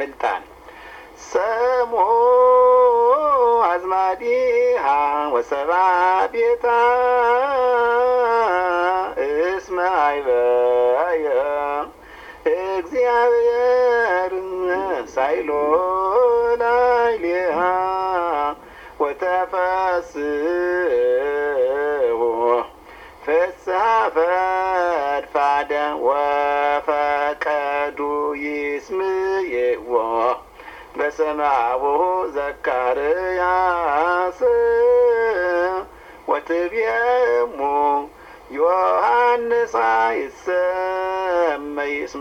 ምልጣን ሰሞ አዝማዲሃ ወሰባ ቤታ እስመ አይበየ እግዚአብሔር ሳይሎ ላይሌሃ ወተፈስሑ ፍስሐ ፈድፋደ ወፈቀዱ ይስምይዎ በስመ አቡሁ ዘካርያስ ወትቤሙ ዮሐንስ ይሰመይ